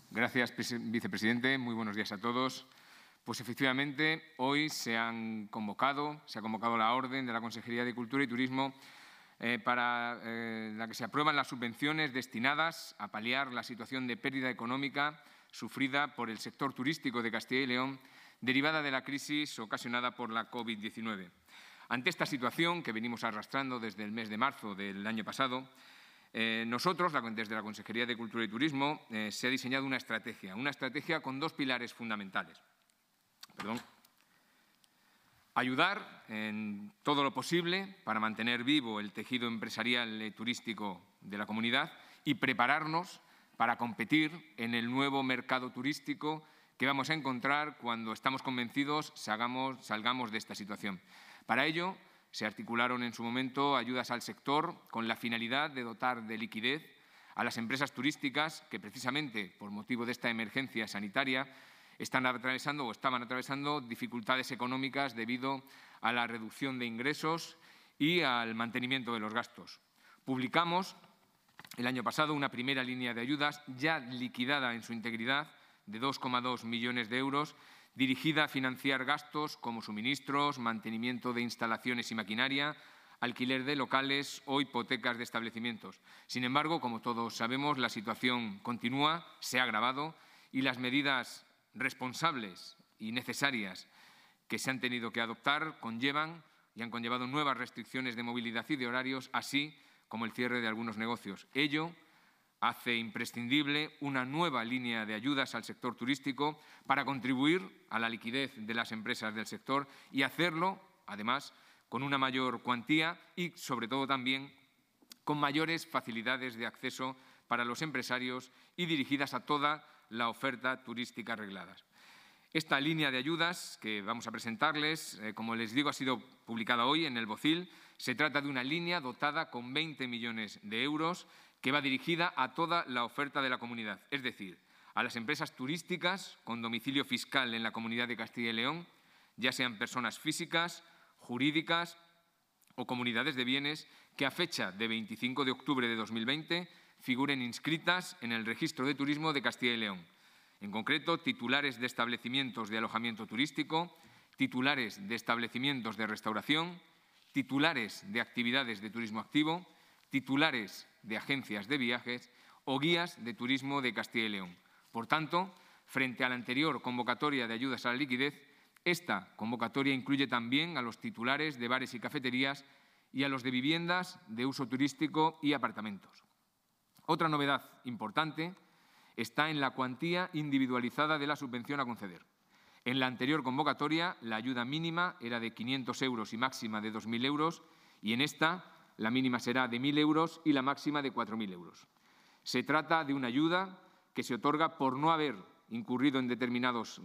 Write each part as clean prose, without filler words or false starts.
Gracias, vicepresidente. Muy buenos días a todos. Pues efectivamente, hoy se ha convocado la orden de la Consejería de Cultura y Turismo para la que se aprueban las subvenciones destinadas a paliar la situación de pérdida económica sufrida por el sector turístico de Castilla y León derivada de la crisis ocasionada por la COVID-19. Ante esta situación que venimos arrastrando desde el mes de marzo del año pasado, nosotros, desde la Consejería de Cultura y Turismo, se ha diseñado una estrategia con dos pilares fundamentales. Ayudar en todo lo posible para mantener vivo el tejido empresarial y turístico de la comunidad y prepararnos para competir en el nuevo mercado turístico que vamos a encontrar cuando estamos convencidos salgamos de esta situación. Para ello, se articularon en su momento ayudas al sector con la finalidad de dotar de liquidez a las empresas turísticas que, precisamente por motivo de esta emergencia sanitaria, estaban atravesando dificultades económicas debido a la reducción de ingresos y al mantenimiento de los gastos. Publicamos el año pasado una primera línea de ayudas ya liquidada en su integridad de 2,2 millones de euros dirigida a financiar gastos como suministros, mantenimiento de instalaciones y maquinaria, alquiler de locales o hipotecas de establecimientos. Sin embargo, como todos sabemos, la situación continúa, se ha agravado y las medidas responsables y necesarias que se han tenido que adoptar han conllevado nuevas restricciones de movilidad y de horarios, así como el cierre de algunos negocios. Ello hace imprescindible una nueva línea de ayudas al sector turístico para contribuir a la liquidez de las empresas del sector y hacerlo, además, con una mayor cuantía y, sobre todo, también con mayores facilidades de acceso para los empresarios y dirigidas a toda la oferta turística reglada. Esta línea de ayudas que vamos a presentarles, como les digo, ha sido publicada hoy en el BOCIL. Se trata de una línea dotada con 20 millones de euros que va dirigida a toda la oferta de la comunidad, es decir, a las empresas turísticas con domicilio fiscal en la Comunidad de Castilla y León, ya sean personas físicas, jurídicas o comunidades de bienes que a fecha de 25 de octubre de 2020 figuren inscritas en el Registro de Turismo de Castilla y León. En concreto, titulares de establecimientos de alojamiento turístico, titulares de establecimientos de restauración, titulares de actividades de turismo activo, titulares de agencias de viajes o guías de turismo de Castilla y León. Por tanto, frente a la anterior convocatoria de ayudas a la liquidez, esta convocatoria incluye también a los titulares de bares y cafeterías y a los de viviendas de uso turístico y apartamentos. Otra novedad importante está en la cuantía individualizada de la subvención a conceder. En la anterior convocatoria, la ayuda mínima era de 500 euros y máxima de 2.000 euros y en esta la mínima será de 1.000 euros y la máxima de 4.000 euros. Se trata de una ayuda que se otorga por no haber incurrido en determinados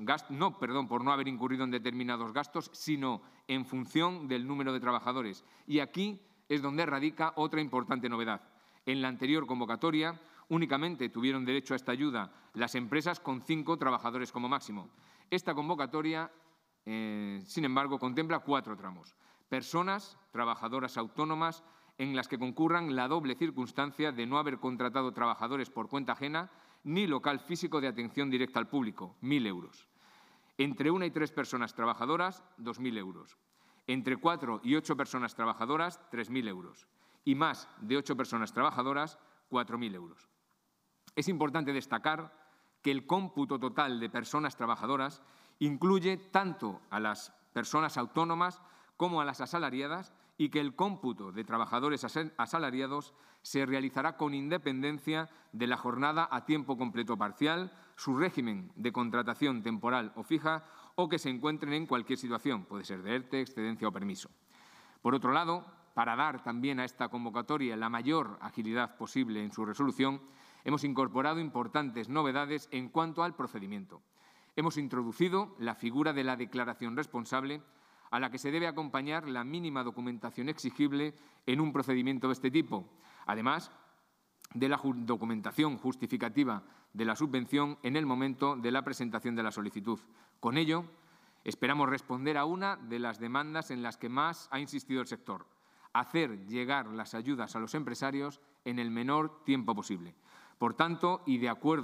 gastos, sino en función del número de trabajadores. Y aquí es donde radica otra importante novedad. En la anterior convocatoria únicamente tuvieron derecho a esta ayuda las empresas con 5 trabajadores como máximo. Esta convocatoria, sin embargo, contempla 4 tramos. Personas trabajadoras autónomas en las que concurran la doble circunstancia de no haber contratado trabajadores por cuenta ajena ni local físico de atención directa al público, 1.000 euros. Entre 1 y 3 personas trabajadoras, 2.000 euros. Entre 4 y 8 personas trabajadoras, 3.000 euros. Y más de 8 personas trabajadoras, 4.000 euros. Es importante destacar que el cómputo total de personas trabajadoras incluye tanto a las personas autónomas como a las asalariadas y que el cómputo de trabajadores asalariados se realizará con independencia de la jornada a tiempo completo parcial, su régimen de contratación temporal o fija o que se encuentren en cualquier situación, puede ser de ERTE, excedencia o permiso. Por otro lado, para dar también a esta convocatoria la mayor agilidad posible en su resolución, hemos incorporado importantes novedades en cuanto al procedimiento. Hemos introducido la figura de la declaración responsable, a la que se debe acompañar la mínima documentación exigible en un procedimiento de este tipo, además de la documentación justificativa de la subvención en el momento de la presentación de la solicitud. Con ello, esperamos responder a una de las demandas en las que más ha insistido el sector: hacer llegar las ayudas a los empresarios en el menor tiempo posible. Por tanto, y de acuerdo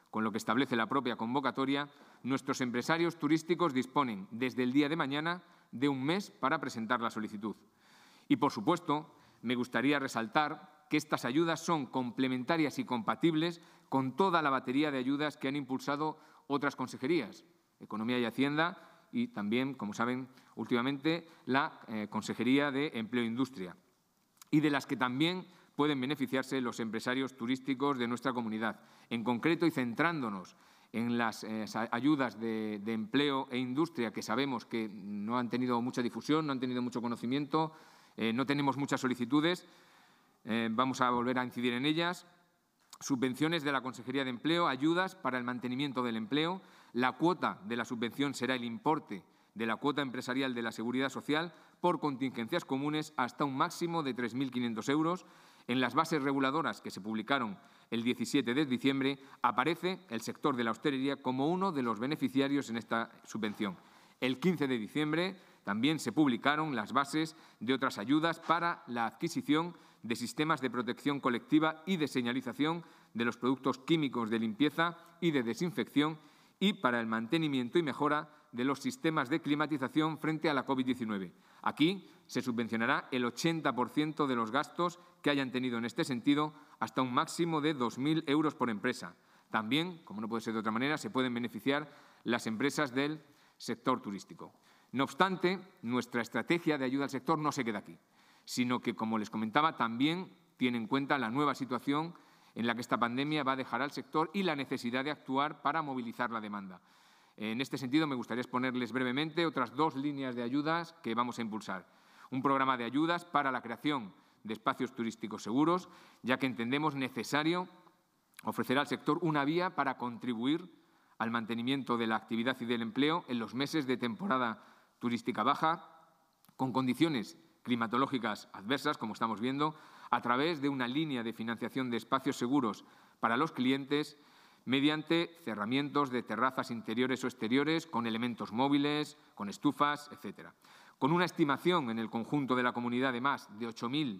con lo que establece la propia convocatoria, nuestros empresarios turísticos disponen desde el día de mañana de un mes para presentar la solicitud. Y, por supuesto, me gustaría resaltar que estas ayudas son complementarias y compatibles con toda la batería de ayudas que han impulsado otras consejerías, Economía y Hacienda y también, como saben, últimamente la Consejería de Empleo e Industria, y de las que también pueden beneficiarse los empresarios turísticos de nuestra comunidad. En concreto, y centrándonos en las ayudas de empleo e industria, que sabemos que no han tenido mucha difusión, no han tenido mucho conocimiento, no tenemos muchas solicitudes, vamos a volver a incidir en ellas. Subvenciones de la Consejería de Empleo, ayudas para el mantenimiento del empleo. La cuota de la subvención será el importe de la cuota empresarial de la Seguridad Social por contingencias comunes hasta un máximo de 3.500 euros. En las bases reguladoras que se publicaron el 17 de diciembre aparece el sector de la hostelería como uno de los beneficiarios en esta subvención. El 15 de diciembre también se publicaron las bases de otras ayudas para la adquisición de sistemas de protección colectiva y de señalización de los productos químicos de limpieza y de desinfección y para el mantenimiento y mejora de los sistemas de climatización frente a la COVID-19. Aquí se subvencionará el 80% de los gastos que hayan tenido en este sentido, hasta un máximo de 2.000 euros por empresa. También, como no puede ser de otra manera, se pueden beneficiar las empresas del sector turístico. No obstante, nuestra estrategia de ayuda al sector no se queda aquí, sino que, como les comentaba, también tiene en cuenta la nueva situación en la que esta pandemia va a dejar al sector y la necesidad de actuar para movilizar la demanda. En este sentido, me gustaría exponerles brevemente otras dos líneas de ayudas que vamos a impulsar. Un programa de ayudas para la creación de espacios turísticos seguros, ya que entendemos necesario ofrecer al sector una vía para contribuir al mantenimiento de la actividad y del empleo en los meses de temporada turística baja, con condiciones climatológicas adversas, como estamos viendo, a través de una línea de financiación de espacios seguros para los clientes mediante cerramientos de terrazas interiores o exteriores con elementos móviles, con estufas, etcétera. Con una estimación en el conjunto de la comunidad de más de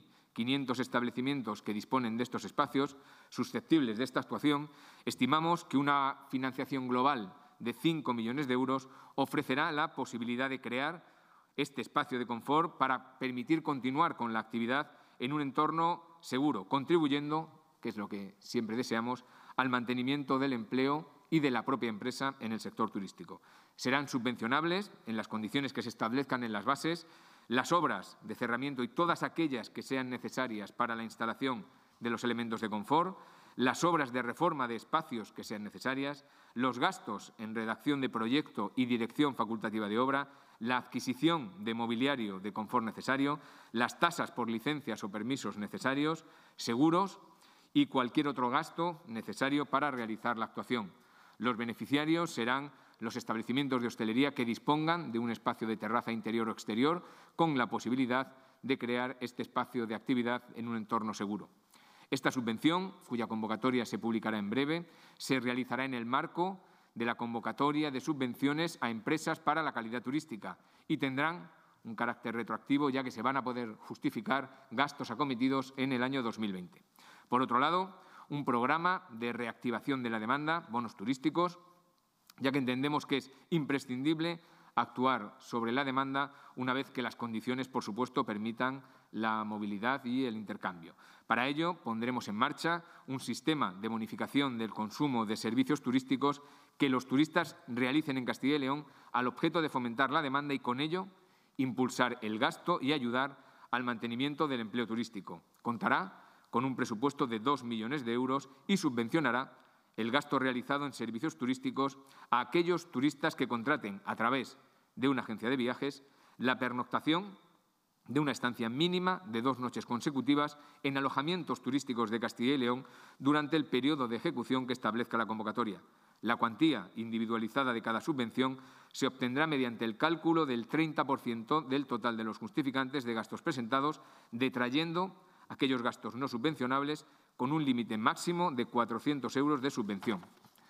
8.500 establecimientos que disponen de estos espacios susceptibles de esta actuación, estimamos que una financiación global de 5 millones de euros ofrecerá la posibilidad de crear este espacio de confort para permitir continuar con la actividad en un entorno seguro, contribuyendo, que es lo que siempre deseamos, al mantenimiento del empleo y de la propia empresa en el sector turístico. Serán subvencionables, en las condiciones que se establezcan en las bases, las obras de cerramiento y todas aquellas que sean necesarias para la instalación de los elementos de confort, las obras de reforma de espacios que sean necesarias, los gastos en redacción de proyecto y dirección facultativa de obra, la adquisición de mobiliario de confort necesario, las tasas por licencias o permisos necesarios, seguros y cualquier otro gasto necesario para realizar la actuación. Los beneficiarios serán los establecimientos de hostelería que dispongan de un espacio de terraza interior o exterior con la posibilidad de crear este espacio de actividad en un entorno seguro. Esta subvención, cuya convocatoria se publicará en breve, se realizará en el marco de la convocatoria de subvenciones a empresas para la calidad turística y tendrán un carácter retroactivo, ya que se van a poder justificar gastos acometidos en el año 2020. Por otro lado, un programa de reactivación de la demanda, bonos turísticos, ya que entendemos que es imprescindible actuar sobre la demanda una vez que las condiciones, por supuesto, permitan la movilidad y el intercambio. Para ello, pondremos en marcha un sistema de bonificación del consumo de servicios turísticos que los turistas realicen en Castilla y León al objeto de fomentar la demanda y, con ello, impulsar el gasto y ayudar al mantenimiento del empleo turístico. Contará con un presupuesto de 2 millones de euros y subvencionará el gasto realizado en servicios turísticos a aquellos turistas que contraten a través de una agencia de viajes la pernoctación de una estancia mínima de 2 noches consecutivas en alojamientos turísticos de Castilla y León durante el periodo de ejecución que establezca la convocatoria. La cuantía individualizada de cada subvención se obtendrá mediante el cálculo del 30% del total de los justificantes de gastos presentados, detrayendo aquellos gastos no subvencionables con un límite máximo de 400 euros de subvención.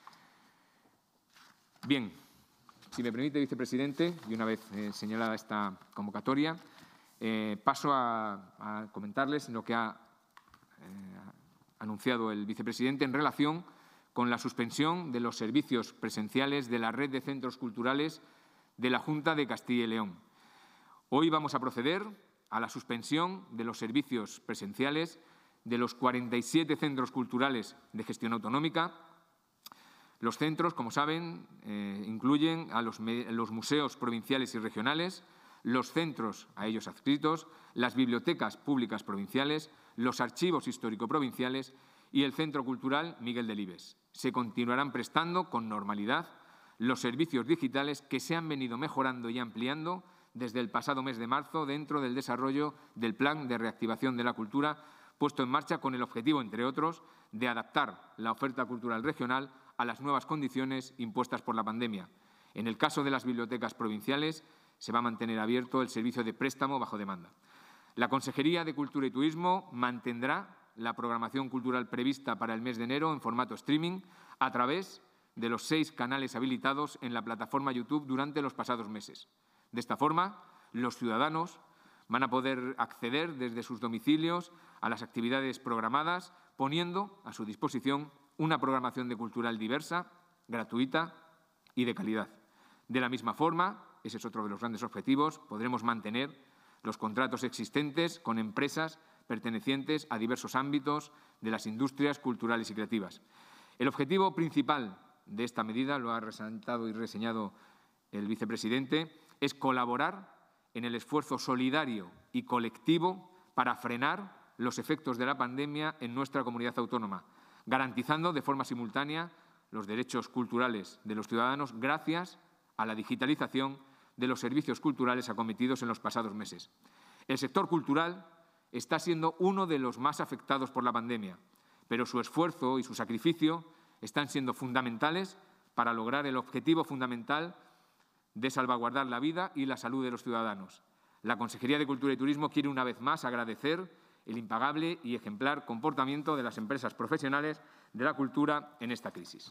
Bien, si me permite, vicepresidente, y una vez señalada esta convocatoria, paso a comentarles lo que ha anunciado el vicepresidente en relación con la suspensión de los servicios presenciales de la red de centros culturales de la Junta de Castilla y León. Hoy vamos a proceder a la suspensión de los servicios presenciales de los 47 centros culturales de gestión autonómica. Los centros, como saben, incluyen a los museos provinciales y regionales, los centros a ellos adscritos, las bibliotecas públicas provinciales, los archivos histórico-provinciales y el Centro Cultural Miguel Delibes. Se continuarán prestando con normalidad los servicios digitales que se han venido mejorando y ampliando desde el pasado mes de marzo dentro del desarrollo del Plan de Reactivación de la Cultura puesto en marcha con el objetivo, entre otros, de adaptar la oferta cultural regional a las nuevas condiciones impuestas por la pandemia. En el caso de las bibliotecas provinciales, se va a mantener abierto el servicio de préstamo bajo demanda. La Consejería de Cultura y Turismo mantendrá la programación cultural prevista para el mes de enero en formato streaming a través de los 6 canales habilitados en la plataforma YouTube durante los pasados meses. De esta forma, los ciudadanos van a poder acceder desde sus domicilios a las actividades programadas, poniendo a su disposición una programación de cultural diversa, gratuita y de calidad. De la misma forma, ese es otro de los grandes objetivos, podremos mantener los contratos existentes con empresas pertenecientes a diversos ámbitos de las industrias culturales y creativas. El objetivo principal de esta medida, lo ha resaltado y reseñado el vicepresidente, es colaborar en el esfuerzo solidario y colectivo para frenar los efectos de la pandemia en nuestra comunidad autónoma, garantizando de forma simultánea los derechos culturales de los ciudadanos gracias a la digitalización de los servicios culturales acometidos en los pasados meses. El sector cultural está siendo uno de los más afectados por la pandemia, pero su esfuerzo y su sacrificio están siendo fundamentales para lograr el objetivo fundamental de salvaguardar la vida y la salud de los ciudadanos. La Consejería de Cultura y Turismo quiere una vez más agradecer el impagable y ejemplar comportamiento de las empresas profesionales de la cultura en esta crisis.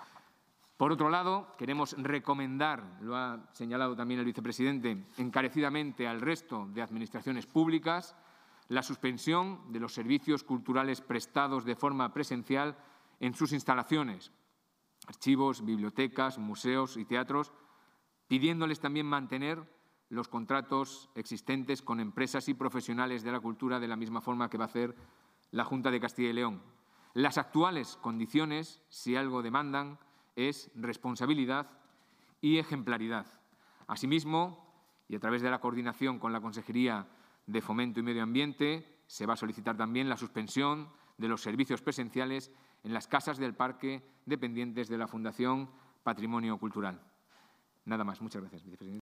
Por otro lado, queremos recomendar, lo ha señalado también el vicepresidente, encarecidamente al resto de administraciones públicas la suspensión de los servicios culturales prestados de forma presencial en sus instalaciones, archivos, bibliotecas, museos y teatros, pidiéndoles también mantener los contratos existentes con empresas y profesionales de la cultura de la misma forma que va a hacer la Junta de Castilla y León. Las actuales condiciones, si algo demandan, es responsabilidad y ejemplaridad. Asimismo, y a través de la coordinación con la Consejería de Fomento y Medio Ambiente, se va a solicitar también la suspensión de los servicios presenciales en las casas del parque dependientes de la Fundación Patrimonio Cultural. Nada más. Muchas gracias, vicepresidente.